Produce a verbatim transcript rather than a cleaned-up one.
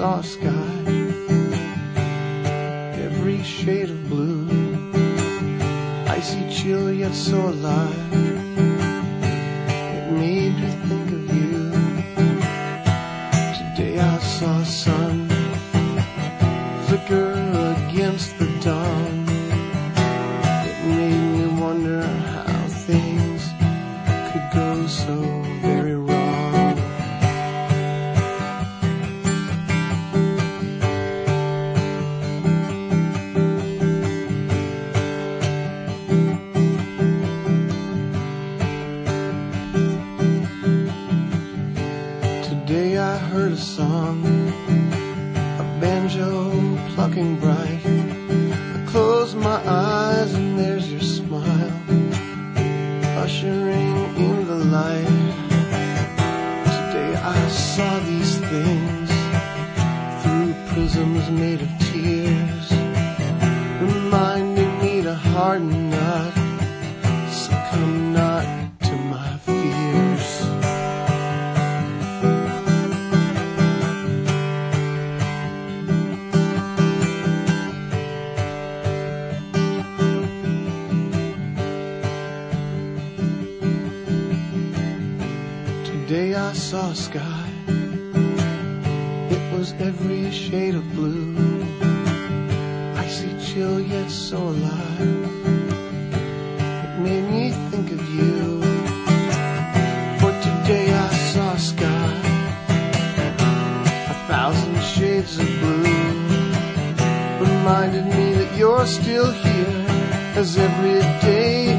saw a sky, every shade of blue, icy chill yet so alive. It made me think of you. Today I saw a sun flicker against the dawn. It made me wonder how things could go so very wrong. Today I heard a song, a banjo plucking bright. I close my eyes and there's your smile, ushering in the light. Today I saw these things through prisms made of tears, reminding me to harden not, succumb not to my fears. Today I saw a sky, it was every shade of blue, icy chill yet so alive. It made me think of you. For today I saw a sky, a thousand shades of blue, reminded me that you're still here, as every day